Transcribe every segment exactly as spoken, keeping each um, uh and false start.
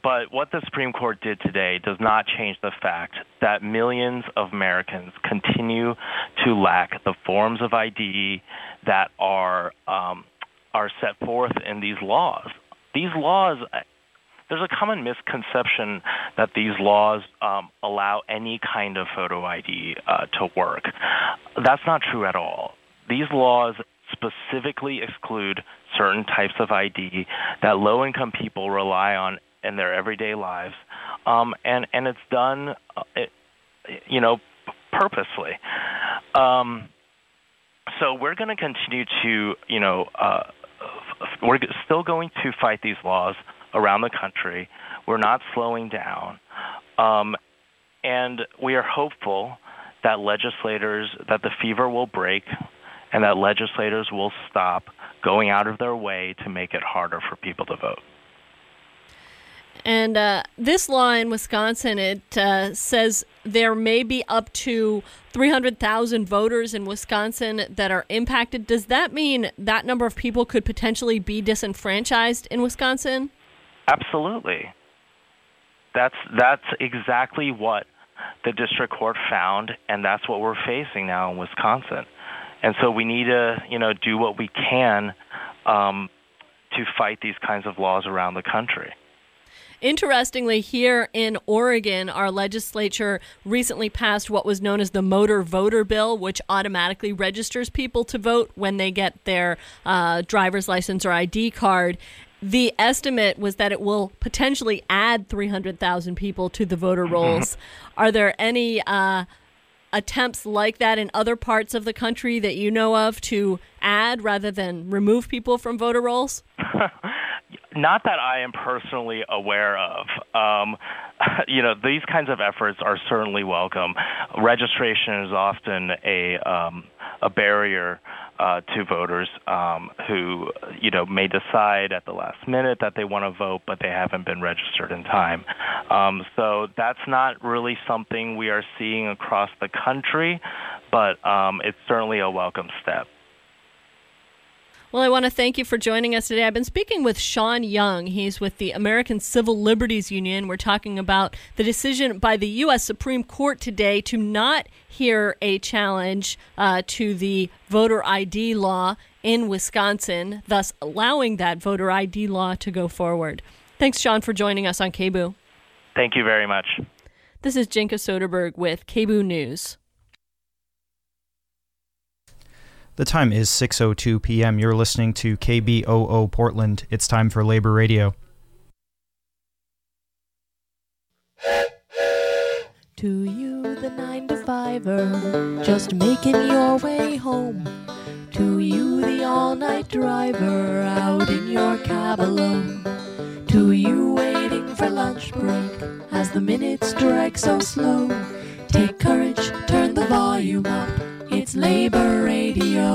but what the Supreme Court did today does not change the fact that millions of Americans continue to lack the forms of I D that are um, are set forth in these laws. These laws, there's a common misconception that these laws um, allow any kind of photo I D uh, to work. That's not true at all. These laws specifically exclude certain types of I D that low-income people rely on in their everyday lives, um, and and it's done, uh, it, you know, purposely. Um, so we're going to continue to, you know, uh, we're still going to fight these laws around the country. We're not slowing down, um, and we are hopeful that legislators, that the fever will break, and that legislators will stop going out of their way to make it harder for people to vote. And uh, this law in Wisconsin, it uh, says there may be up to three hundred thousand voters in Wisconsin that are impacted. Does that mean that number of people could potentially be disenfranchised in Wisconsin? Absolutely. That's that's exactly what the district court found, and that's what we're facing now in Wisconsin. And so we need to, you know, do what we can um, to fight these kinds of laws around the country. Interestingly, here in Oregon, our legislature recently passed what was known as the Motor Voter Bill, which automatically registers people to vote when they get their uh, driver's license or I D card. The estimate was that it will potentially add three hundred thousand people to the voter rolls. Mm-hmm. Are there any uh, attempts like that in other parts of the country that you know of to add rather than remove people from voter rolls? Not that I am personally aware of. Um, you know, these kinds of efforts are certainly welcome. Registration is often a um, a barrier uh, to voters um, who, you know, may decide at the last minute that they want to vote, but they haven't been registered in time. Um, so that's not really something we are seeing across the country, but um, it's certainly a welcome step. Well, I want to thank you for joining us today. I've been speaking with Sean Young. He's with the American Civil Liberties Union. We're talking about the decision by the U S Supreme Court today to not hear a challenge uh, to the voter I D law in Wisconsin, thus allowing that voter I D law to go forward. Thanks, Sean, for joining us on K B O O. Thank you very much. This is Jinka Soderberg with K B O O News. The time is six oh two p.m. You're listening to K B O O Portland. It's time for Labor Radio. To you, the nine to fiver, just making your way home. To you, the all-night driver, out in your cab alone. To you, waiting for lunch break, as the minutes drag so slow. Take courage, turn the volume up. It's Labor Radio.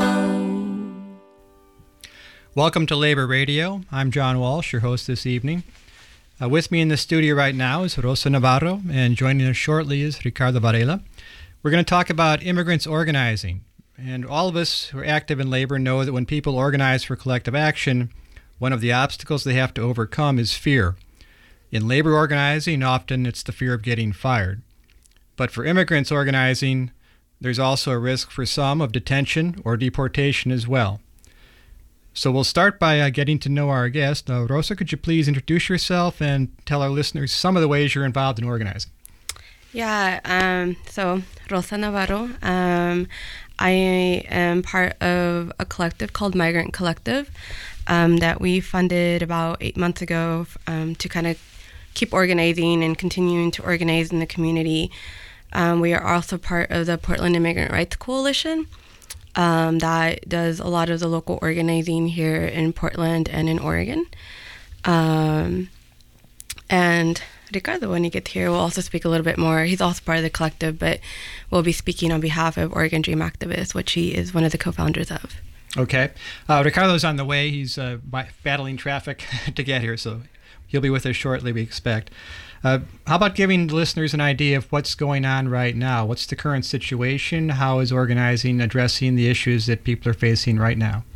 Welcome to Labor Radio. I'm John Walsh, your host this evening. Uh, with me in the studio right now is Rosa Navarro, and joining us shortly is Ricardo Varela. We're going to talk about immigrants organizing. And all of us who are active in labor know that when people organize for collective action, one of the obstacles they have to overcome is fear. In labor organizing, often it's the fear of getting fired. But for immigrants organizing, there's also a risk for some of detention or deportation as well. So we'll start by uh, getting to know our guest. Uh, Rosa, could you please introduce yourself and tell our listeners some of the ways you're involved in organizing? Yeah, um, so Rosa Navarro. Um, I am part of a collective called Migrant Collective um, that we funded about eight months ago um, to kind of keep organizing and continuing to organize in the community. Um, we are also part of the Portland Immigrant Rights Coalition um, that does a lot of the local organizing here in Portland and in Oregon. Um, and Ricardo, when he gets here, will also speak a little bit more. He's also part of the collective, but will be speaking on behalf of Oregon Dream Activists, which he is one of the co-founders of. Okay. Uh, Ricardo's on the way. He's uh, battling traffic to get here, so he'll be with us shortly, we expect. Uh, how about giving listeners an idea of what's going on right now? What's the current situation? How is organizing addressing the issues that people are facing right now?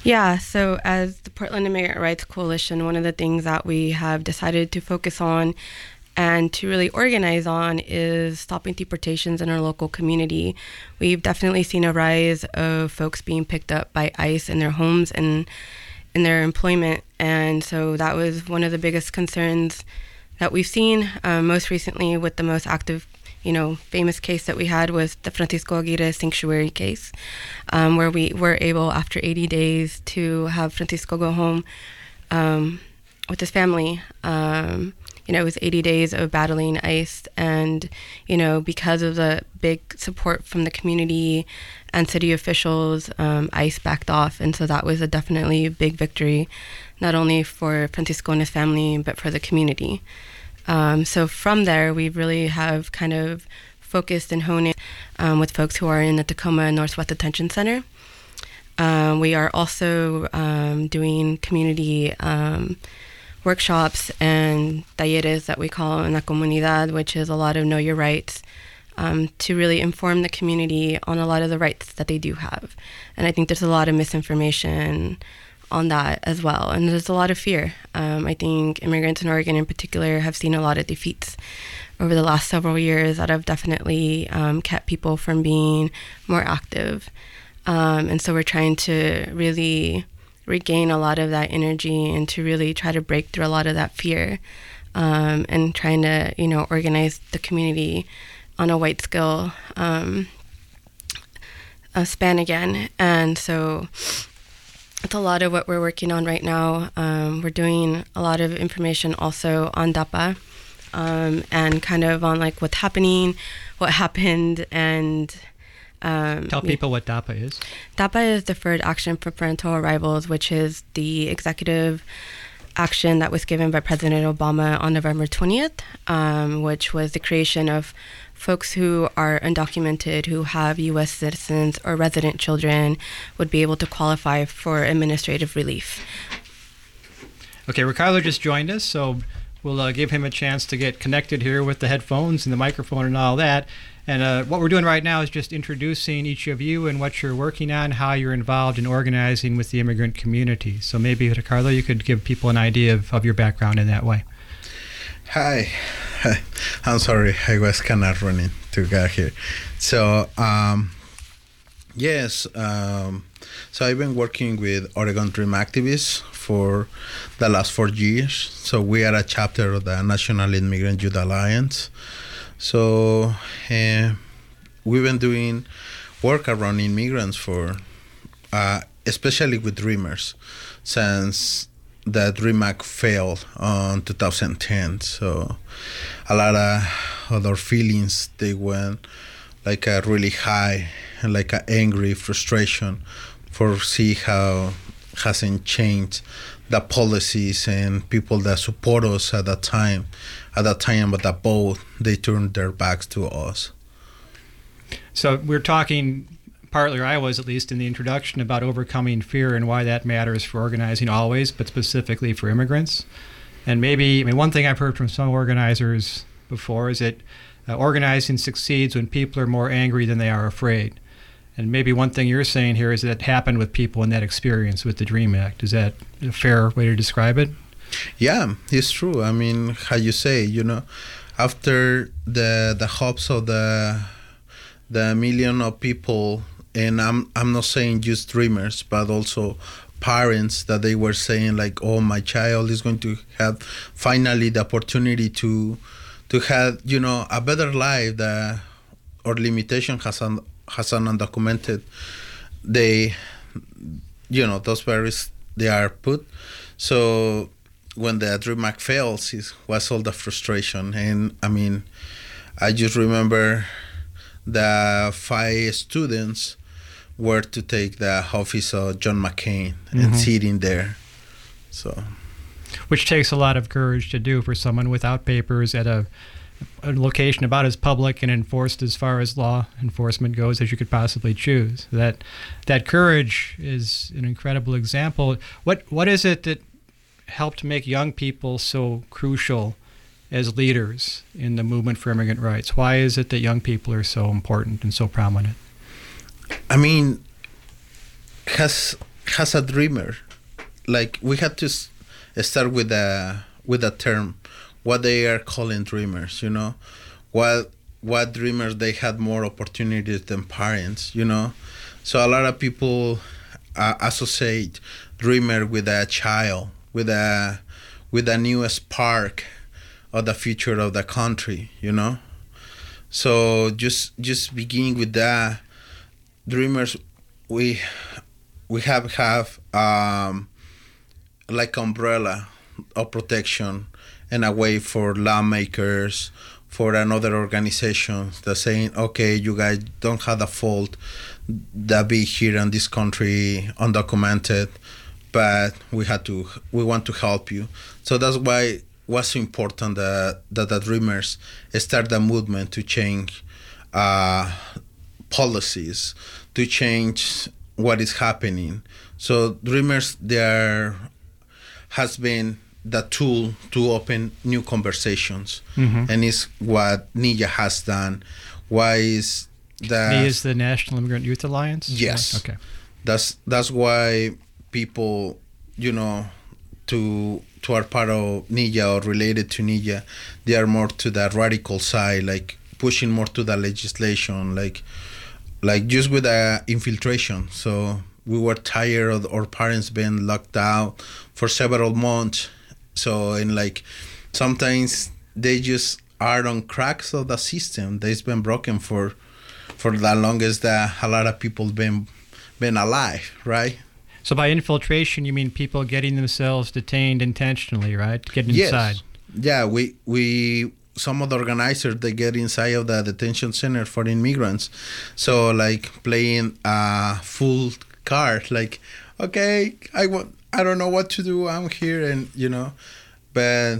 Yeah, so as the Portland Immigrant Rights Coalition, one of the things that we have decided to focus on and to really organize on is stopping deportations in our local community. We've definitely seen a rise of folks being picked up by ICE in their homes and in their employment, and so that was one of the biggest concerns that we've seen. Um, most recently, with the most active, you know, famous case that we had was the Francisco Aguirre sanctuary case, um, where we were able, after eighty days, to have Francisco go home um, with his family. Um, you know, it was eighty days of battling ICE, and, you know, because of the big support from the community and city officials, um, ICE backed off, and so that was a definitely a big victory, not only for Francisco and his family, but for the community. Um, so from there, we really have kind of focused and honed in um, with folks who are in the Tacoma Northwest Detention Center. Um, we are also um, doing community um, workshops and talleres that we call in la comunidad, which is a lot of know your rights, um, to really inform the community on a lot of the rights that they do have. And I think there's a lot of misinformation on that as well, and there's a lot of fear. Um, I think immigrants in Oregon in particular have seen a lot of defeats over the last several years that have definitely um, kept people from being more active. Um, and so we're trying to really regain a lot of that energy and to really try to break through a lot of that fear, um, and trying to, you know, organize the community on a white scale um, uh, span again. And so it's a lot of what we're working on right now. Um, we're doing a lot of information also on DAPA, um, and kind of on like what's happening, what happened, and Um, Tell people what DAPA is. DAPA is Deferred Action for Parental Arrivals, which is the executive action that was given by President Obama on November twentieth, um, which was the creation of folks who are undocumented, who have U S citizens or resident children, would be able to qualify for administrative relief. Okay, Ricardo just joined us, so we'll uh, give him a chance to get connected here with the headphones and the microphone and all that. And uh, what we're doing right now is just introducing each of you and what you're working on, how you're involved in organizing with the immigrant community. So maybe, Ricardo, you could give people an idea of, of your background in that way. Hi. I'm sorry, I was kind of running to get here. So, um, yes, um, so I've been working with Oregon Dream activists for the last four years. So we are a chapter of the National Immigrant Youth Alliance. So uh, we've been doing work around immigrants for, uh, especially with Dreamers, since the Dream Act failed on two thousand ten. So a lot of other feelings, they went like a really high, like a angry frustration for see how hasn't changed the policies and people that support us at that time. At that time, but that both, they turned their backs to us. So we're talking, partly, or I was at least, in the introduction about overcoming fear and why that matters for organizing always, but specifically for immigrants. And maybe, I mean, one thing I've heard from some organizers before is that uh, organizing succeeds when people are more angry than they are afraid. And maybe one thing you're saying here is that it happened with people in that experience with the DREAM Act. Is that a fair way to describe it? Yeah, it's true. I mean, how you say, you know, after the the hopes of the the million of people, and I'm I'm not saying just dreamers, but also parents, that they were saying like, oh, my child is going to have finally the opportunity to to have, you know, a better life that our limitation has un, has an undocumented. They, you know, those barriers they are put. So when the DREAM Act fails, it was all the frustration. And I mean, I just remember the five students were to take the office of John McCain mm-hmm. and sitting there. So, which takes a lot of courage to do for someone without papers at a, a location about as public and enforced as far as law enforcement goes as you could possibly choose. That that courage is an incredible example. What what is it that helped make young people so crucial as leaders in the movement for immigrant rights? Why is it that young people are so important and so prominent? I mean, has has a dreamer. Like we had to s- start with a with a term, what they are calling dreamers. You know, what what dreamers they had more opportunities than parents. You know, so a lot of people uh, associate dreamer with a child, with a with a new spark of the future of the country. You know, so just just beginning with that, dreamers we we have have um, like umbrella of protection and a way for lawmakers, for another organizations that saying, okay, you guys don't have the fault that be here in this country undocumented, but we had to we want to help you. So that's why it was important that that the dreamers start the movement to change uh, policies, to change what is happening. So dreamers, there has been the tool to open new conversations, mm-hmm. and is what N I J A has done. Why is that? N I J A is the National Immigrant Youth Alliance? Yes. Yeah. Okay. That's that's why people, you know, to to are part of N I J A or related to N I J A, they are more to the radical side, like pushing more to the legislation, like like just with the infiltration. So we were tired of our parents being locked out for several months. So, and like sometimes they just are on cracks of the system that's been broken for for the longest that a lot of people been been alive, right? So by infiltration, you mean people getting themselves detained intentionally, right? Getting yes. inside. Yeah, we we some of the organizers, they get inside of the detention center for immigrants. So like playing a full card, like, okay, I want, I don't know what to do, I'm here, and you know, but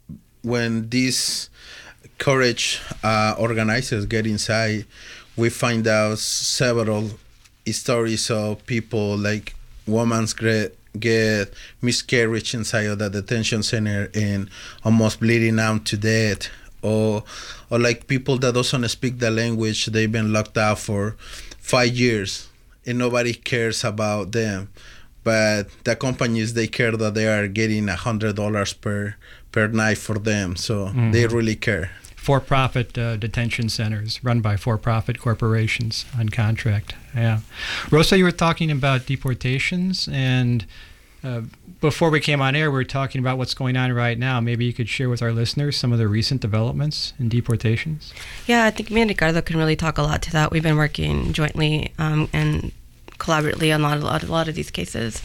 when these courage uh, organizers get inside, we find out several stories of people like women get, get miscarriage inside of the detention center and almost bleeding out to death, or or like people that doesn't speak the language, they've been locked out for five years and nobody cares about them, but the companies, they care that they are getting a hundred dollars per per night for them, so mm-hmm. they really care. For-profit uh, detention centers run by for-profit corporations on contract. Yeah, Rosa, you were talking about deportations, and uh, before we came on air, we were talking about what's going on right now. Maybe you could share with our listeners some of the recent developments in deportations. Yeah, I think me and Ricardo can really talk a lot to that. We've been working jointly um, and collaboratively on a lot, a lot, a lot of these cases.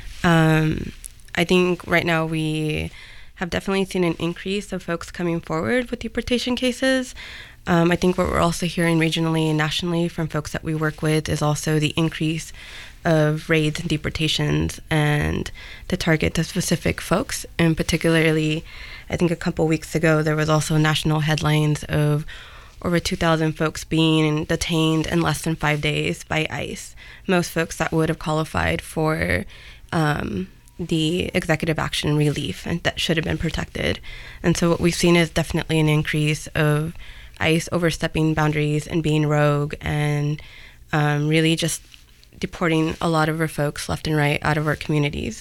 Um, I think right now we have definitely seen an increase of folks coming forward with deportation cases. Um, I think what we're also hearing regionally and nationally from folks that we work with is also the increase of raids and deportations and the target to specific folks. And particularly, I think a couple weeks ago, there was also national headlines of over two thousand folks being detained in less than five days by ICE. Most folks that would have qualified for um, the executive action relief and that should have been protected. And so what we've seen is definitely an increase of ICE overstepping boundaries and being rogue and um, really just deporting a lot of our folks left and right out of our communities.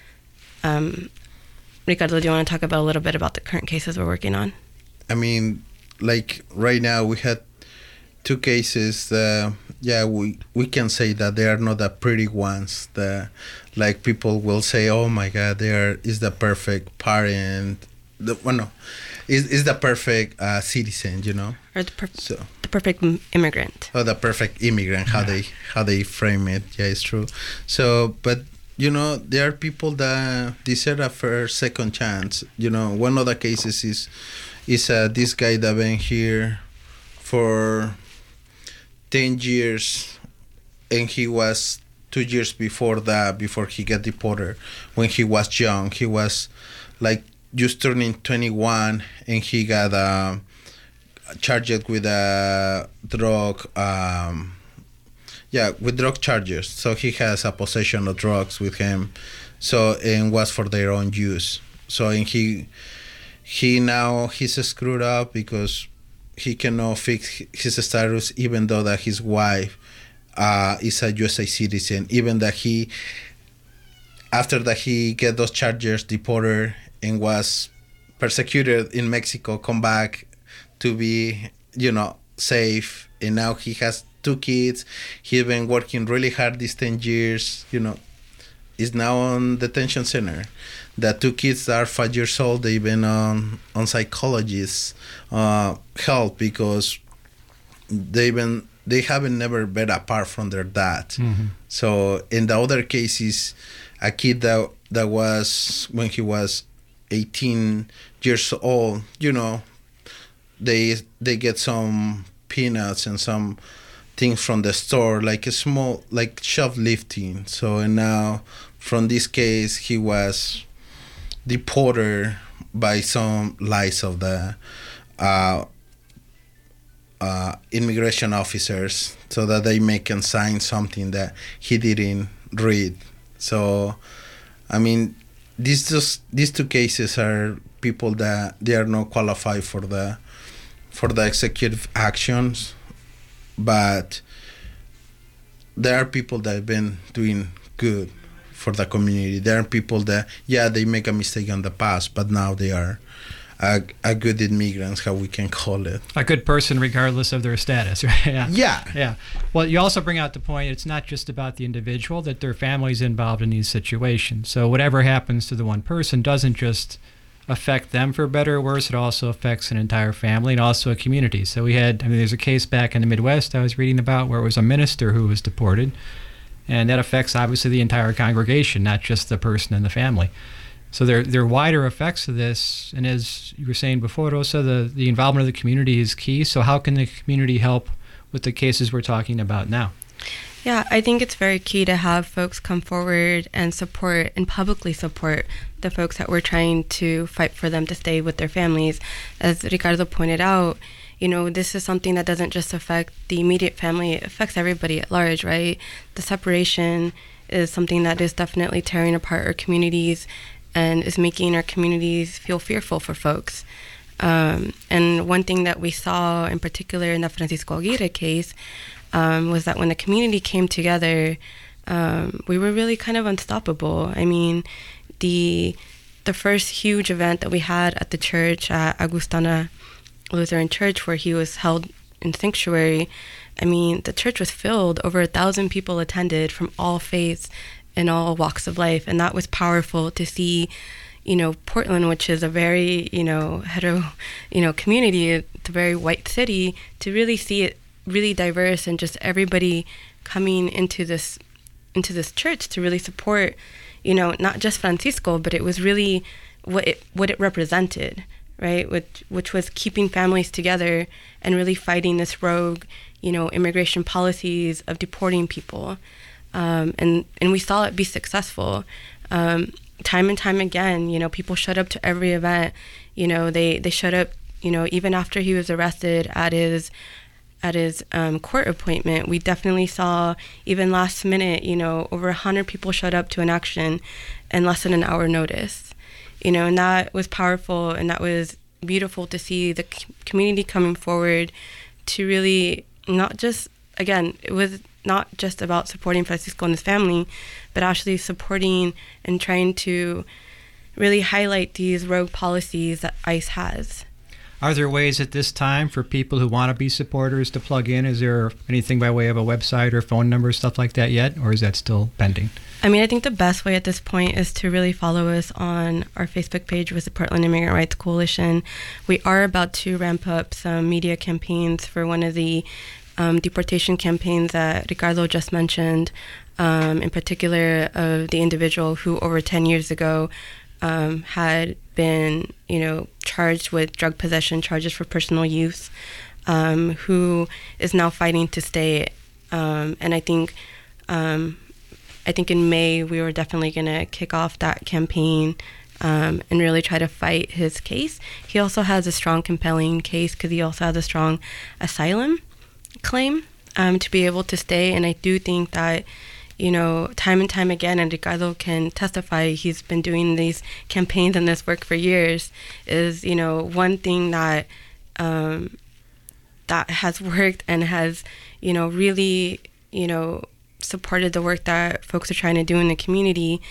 Um, Ricardo, do you want to talk about a little bit about the current cases we're working on? I mean, like right now we had two cases. Uh, yeah, we we can say that they are not the pretty ones. The like people will say, "Oh my God, they are is the perfect parent." The well, no, is is the perfect uh, citizen, you know, or the, per- so, the perfect immigrant. Oh, the perfect immigrant. How yeah. they how they frame it. Yeah, it's true. So, but you know, there are people that deserve a first, second chance. You know, one of the cases is is uh, this guy that been here for ten years, and he was two years before that, before he got deported. When he was young, he was like just turning twenty-one, and he got uh, charged with a drug. Um, yeah, with drug charges. So he has a possession of drugs with him. So and was for their own use. So and he he now he's screwed up because he cannot fix his status, even though that his wife uh, is a U S A citizen, even that he after that he get those charges, deported, and was persecuted in Mexico, come back to be, you know, safe. And now he has two kids. He's been working really hard these ten years, you know. Is now on detention center. The two kids are five years old. They've been on on psychologists' uh, help because they've been they haven't never been apart from their dad. Mm-hmm. So in the other cases, a kid that that was when he was eighteen years old, you know, they they get some peanuts and some things from the store, like a small like shoplifting. So and now. From this case, he was deported by some lies of the uh, uh, immigration officers so that they make him sign something that he didn't read. So, I mean, these just these two cases are people that they are not qualified for the for the executive actions, but there are people that have been doing good for the community. There are people that, yeah, they make a mistake in the past, but now they are a, a good immigrants, how we can call it. A good person regardless of their status, right? Yeah. Yeah. Yeah. Well, you also bring out the point, it's not just about the individual, that their family's involved in these situations. So whatever happens to the one person doesn't just affect them for better or worse, it also affects an entire family and also a community. So we had, I mean, there's a case back in the Midwest I was reading about where it was a minister who was deported. And that affects, obviously, the entire congregation, not just the person and the family. So there, there are wider effects of this. And as you were saying before, Rosa, the, the involvement of the community is key. So how can the community help with the cases we're talking about now? Yeah, I think it's very key to have folks come forward and support and publicly support the folks that we're trying to fight for them to stay with their families. As Ricardo pointed out, you know, this is something that doesn't just affect the immediate family, it affects everybody at large, right? The separation is something that is definitely tearing apart our communities and is making our communities feel fearful for folks. Um, and one thing that we saw in particular in the Francisco Aguirre case um, was that when the community came together, um, we were really kind of unstoppable. I mean, the the first huge event that we had at the church, at Augustana Lutheran Church, where he was held in sanctuary, I mean, the church was filled. Over a thousand people attended from all faiths and all walks of life, and that was powerful to see. You know, Portland, which is a very, you know, hetero, you know, community, it's a very white city, to really see it really diverse and just everybody coming into this into this church to really support, you know, not just Francisco, but it was really what it what it represented. Right, which which was keeping families together and really fighting this rogue, you know, immigration policies of deporting people, um, and and we saw it be successful, um, time and time again. You know, people showed up to every event. You know, they they showed up. You know, even after he was arrested at his at his um, court appointment, we definitely saw even last minute. You know, over a hundred people showed up to an action in less than an hour notice. You know, and that was powerful, and that was beautiful to see the community coming forward to really not just, again, it was not just about supporting Francisco and his family, but actually supporting and trying to really highlight these rogue policies that ICE has. Are there ways at this time for people who want to be supporters to plug in? Is there anything by way of a website or phone number, stuff like that yet, or is that still pending? I mean, I think the best way at this point is to really follow us on our Facebook page with the Portland Immigrant Rights Coalition. We are about to ramp up some media campaigns for one of the um, deportation campaigns that Ricardo just mentioned, um, in particular of the individual who over ten years ago um, had been, you know, charged with drug possession charges for personal use, um, who is now fighting to stay. Um, and I think... Um, I think in May, we were definitely going to kick off that campaign um, and really try to fight his case. He also has a strong, compelling case because he also has a strong asylum claim um, to be able to stay. And I do think that, you know, time and time again, and Ricardo can testify, he's been doing these campaigns and this work for years, is, you know, one thing that um, that has worked and has, you know, really, you know, supported the work that folks are trying to do in the community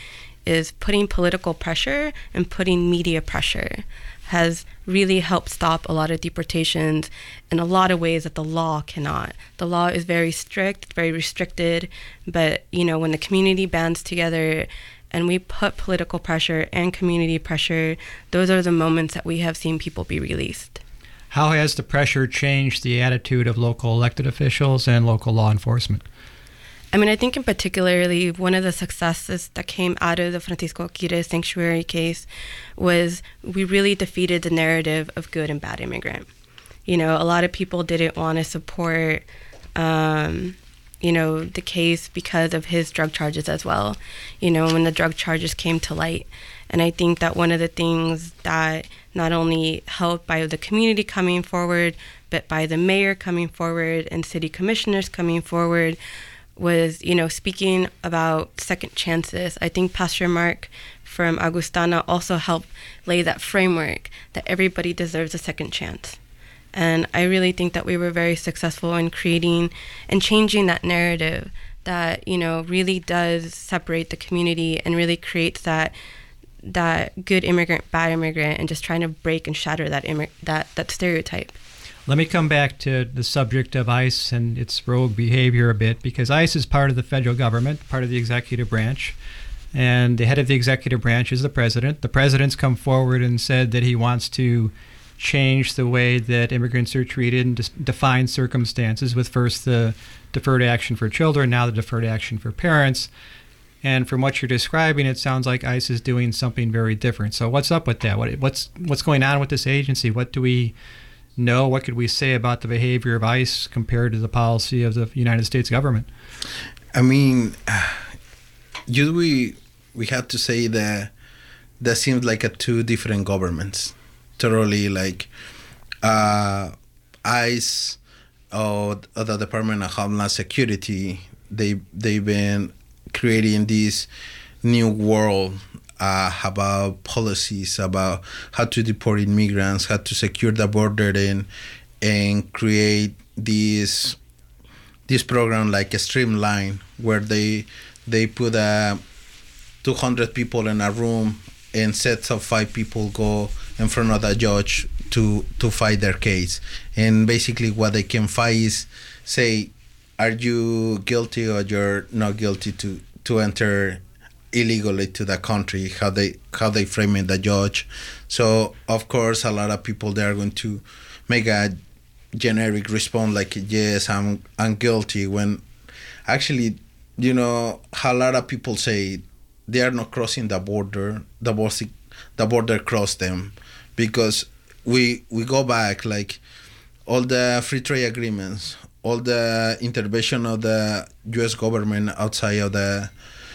is putting political pressure and putting media pressure has really helped stop a lot of deportations in a lot of ways that the law cannot. The law is very strict, very restricted, but you know, when the community bands together and we put political pressure and community pressure, those are the moments that we have seen people be released. How has the pressure changed the attitude of local elected officials and local law enforcement? I mean, I think in particularly one of the successes that came out of the Francisco Quirez sanctuary case was we really defeated the narrative of good and bad immigrant. You know, a lot of people didn't want to support, um, you know, the case because of his drug charges as well, you know, when the drug charges came to light. And I think that one of the things that not only helped by the community coming forward, but by the mayor coming forward and city commissioners coming forward was, you know, speaking about second chances. I think Pastor Mark from Augustana also helped lay that framework that everybody deserves a second chance. And I really think that we were very successful in creating and changing that narrative that, you know, really does separate the community and really creates that that good immigrant, bad immigrant, and just trying to break and shatter that immig- that that stereotype. Let me come back to the subject of ICE and its rogue behavior a bit, because ICE is part of the federal government, part of the executive branch, and the head of the executive branch is the president. The president's come forward and said that he wants to change the way that immigrants are treated in defined circumstances, with first the deferred action for children, now the deferred action for parents. And from what you're describing, it sounds like ICE is doing something very different. So what's up with that? What, what's what's going on with this agency? What do we know? What could we say about the behavior of ICE compared to the policy of the United States government? I mean, you we we have to say that that seems like a two different governments. Totally, like uh, ICE or, or the Department of Homeland Security. They they've been creating this new world uh, about policies, about how to deport immigrants, how to secure the border, and and create this this program like a streamline where they they put uh, two hundred people in a room and sets of five people go in front of the judge to to fight their case. And basically what they can fight is say, are you guilty or you're not guilty to, to enter illegally to the country, how they how they frame it, the judge. So of course a lot of people they are going to make a generic response like, yes, I'm I'm guilty, when actually, you know, a lot of people say they are not crossing the border, the border, the border crossed them, because we we go back, like all the free trade agreements, all the intervention of the U S government outside of the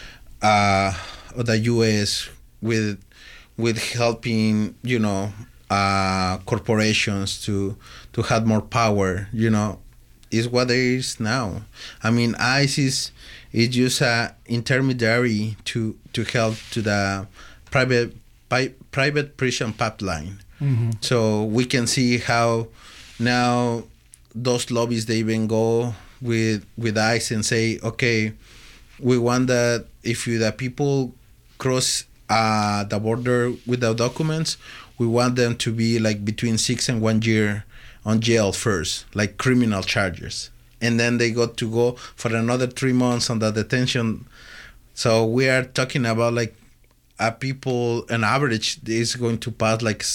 uh, of the U S with with helping, you know, uh, corporations to to have more power, you know, is what it is now. I mean, ICE is is just a intermediary to to help to the private pi- private prison pipeline. Mm-hmm. So we can see how now those lobbies, they even go with with ICE and say, okay, we want that if you, the people cross uh, the border without documents, we want them to be like between six and one year on jail first, like criminal charges. And then they got to go for another three months on the detention. So we are talking about like a people, an average is going to pass like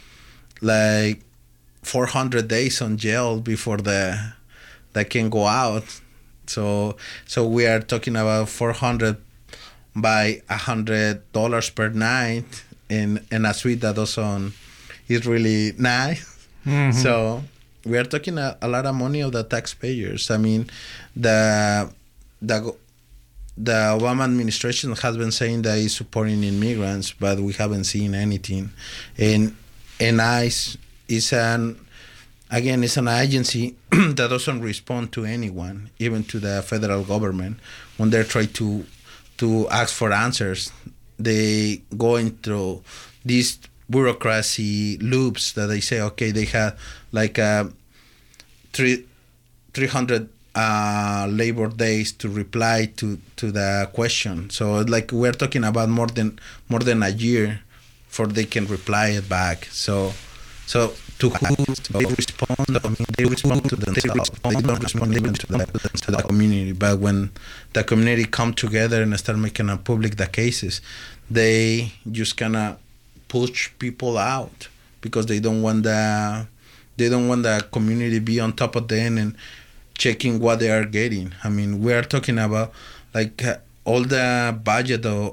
like four hundred days on jail before the they can go out. So so we are talking about four hundred by one hundred dollars per night in, in a suite that also is really nice. Mm-hmm. So we are talking a, a lot of money of the taxpayers. I mean, the the the Obama administration has been saying that it's supporting immigrants, but we haven't seen anything. And and ICE is an again it's an agency that doesn't respond to anyone, even to the federal government, when they try to to ask for answers. They go into these bureaucracy loops that they say, okay, they have like uh, three, three hundred uh, labor days to reply to, to the question. So like we're talking about more than more than a year before they can reply it back. So so to who they respond, I mean, they respond to themselves. They don't respond even to the, to the community. But when the community come together and start making a public the cases, they just kind of push people out because they don't want the they don't want the community to be on top of them and checking what they are getting. I mean, we are talking about like uh, all the budget of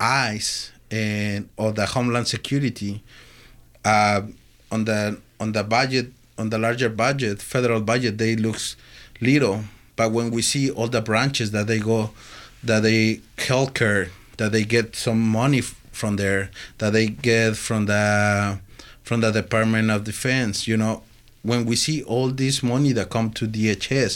ICE and or the Homeland Security uh, on the on the budget on the larger budget, federal budget, they looks little. But when we see all the branches that they go, that they healthcare, that they get some money f- from there, that they get from the from the Department of Defense, you know, when we see all this money that come to D H S,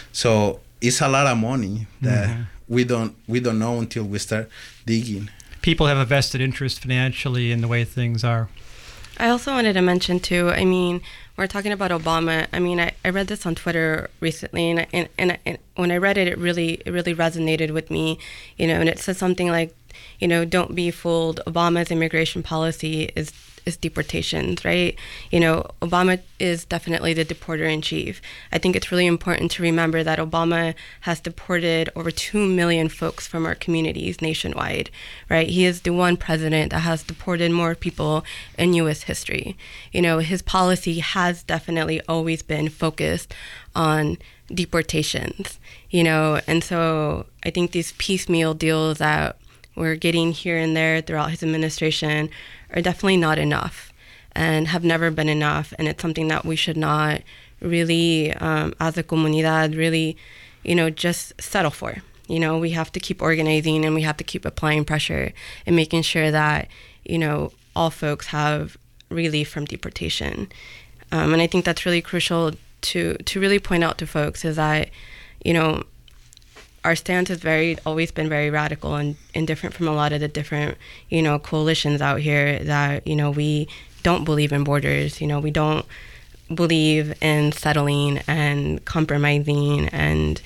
so it's a lot of money that mm-hmm. we don't we don't know until we start digging. People have a vested interest financially in the way things are. I also wanted to mention too, I mean, we're talking about Obama. I mean, I, I read this on Twitter recently, and, and and and when I read it, it really it really resonated with me, you know. And it says something like, you know, don't be fooled. Obama's immigration policy is is deportations, right? You know, Obama is definitely the deporter in chief. I think it's really important to remember that Obama has deported over two million folks from our communities nationwide, right? He is the one president that has deported more people in U S history. You know, his policy has definitely always been focused on deportations, you know, and so I think these piecemeal deals that we're getting here and there throughout his administration are definitely not enough and have never been enough. And it's something that we should not really, um, as a comunidad, really, you know, just settle for. You know, we have to keep organizing and we have to keep applying pressure and making sure that, you know, all folks have relief from deportation. Um, and I think that's really crucial to, to really point out to folks is that, you know, our stance has very always been very radical and, and different from a lot of the different, you know, coalitions out here that, you know, we don't believe in borders. You know, we don't believe in settling and compromising. And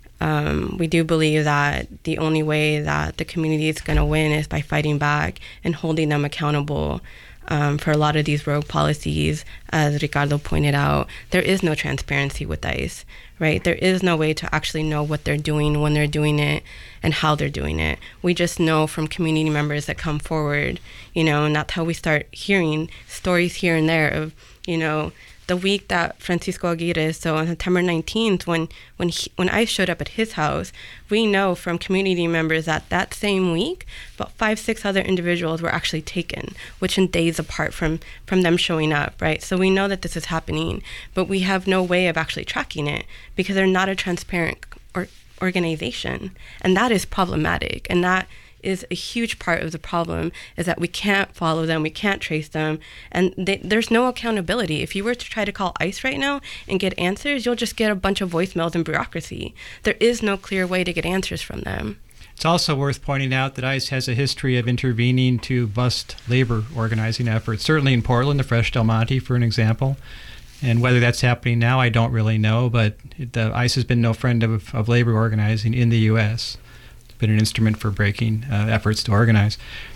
um, we do believe that the only way that the community is going to win is by fighting back and holding them accountable. Um, for a lot of these rogue policies, as Ricardo pointed out, there is no transparency with ICE, right? There is no way to actually know what they're doing, when they're doing it, and how they're doing it. We just know from community members that come forward, you know, and that's how we start hearing stories here and there of, you know, the week that Francisco Aguirre, so on September nineteenth, when when he, when I showed up at his house, we know from community members that that same week, about five, six other individuals were actually taken, which in days apart from, from them showing up, right? So we know that this is happening, but we have no way of actually tracking it because they're not a transparent or, organization. And that is problematic. And that is a huge part of the problem, is that we can't follow them, we can't trace them, and they, there's no accountability. If you were to try to call ICE right now and get answers, you'll just get a bunch of voicemails and bureaucracy. There is no clear way to get answers from them. It's also worth pointing out that ICE has a history of intervening to bust labor organizing efforts, certainly in Portland, the Fresh Del Monte, for an example. And whether that's happening now, I don't really know, but it, uh, ICE has been no friend of, of labor organizing in the U S Been an instrument for breaking uh, efforts to organize.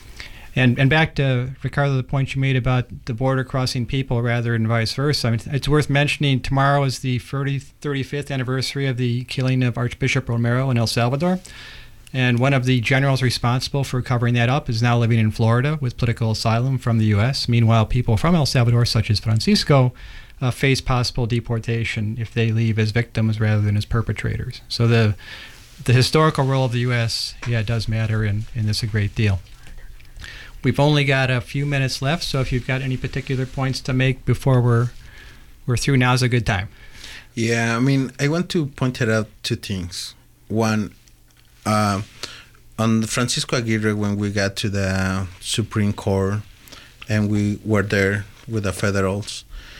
And and back to, Ricardo, the point you made about the border crossing people rather than vice versa. I mean, it's worth mentioning tomorrow is the thirty-fifth anniversary of the killing of Archbishop Romero in El Salvador. And one of the generals responsible for covering that up is now living in Florida with political asylum from the U S. Meanwhile, people from El Salvador, such as Francisco, uh, face possible deportation if they leave as victims rather than as perpetrators. So the The historical role of the U S, yeah, does matter in, in this a great deal. We've only got a few minutes left, so if you've got any particular points to make before we're we're through, now's a good time. Yeah, I mean, I want to point out two things. One, uh, on Francisco Aguirre, when we got to the Supreme Court and we were there with the federals,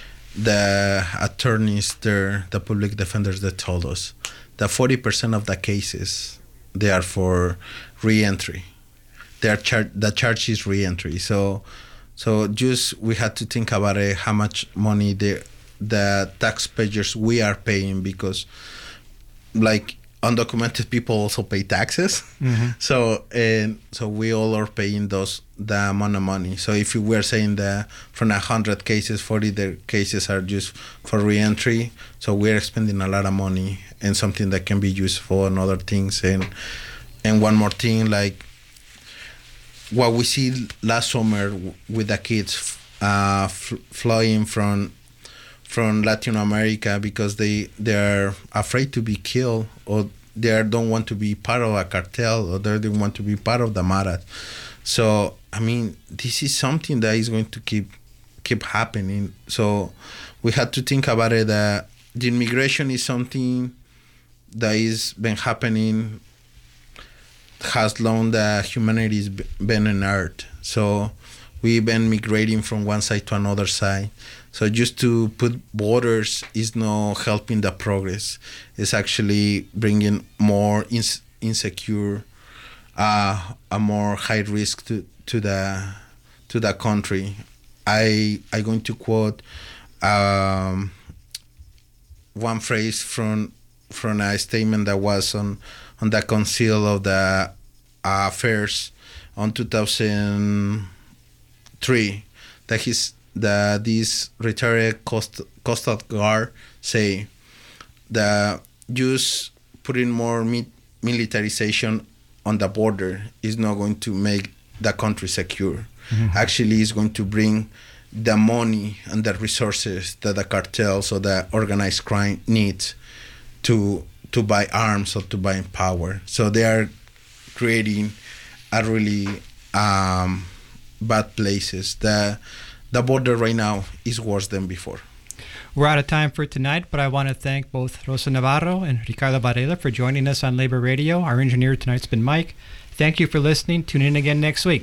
the attorneys there, the public defenders, that told us that forty percent of the cases, they are for re-entry. They are char- the charge is re-entry. So, so just we had to think about it, how much money the the taxpayers we are paying, because like undocumented people also pay taxes. Mm-hmm. So and so we all are paying those the amount of money. So if you were saying that from a hundred cases, forty the cases are just for reentry, so we're spending a lot of money and something that can be used for and other things. And and one more thing, like what we see last summer with the kids uh, f- flying from from Latin America because they they are afraid to be killed, or they don't want to be part of a cartel, or they don't want to be part of the Maras. So I mean, this is something that is going to keep keep happening. So we had to think about it. That the immigration is something that is been happening has long that humanity's been on Earth. So we've been migrating from one side to another side. So just to put borders is not helping the progress. It's actually bringing more ins- insecure, uh, a more high risk to, to the to the country. I I going to quote um, one phrase from from a statement that was on on the Council of the Affairs on two thousand three, that his that this retired coast coastal guard say that just putting more mi- militarization on the border is not going to make the country secure. Mm-hmm. Actually, it's going to bring the money and the resources that the cartels or the organized crime needs to to buy arms or to buy power. So they are creating a really um, bad places. The the border right now is worse than before. We're out of time for tonight, but I want to thank both Rosa Navarro and Ricardo Varela for joining us on Labor Radio. Our engineer tonight's been Mike. Thank you for listening. Tune in again next week.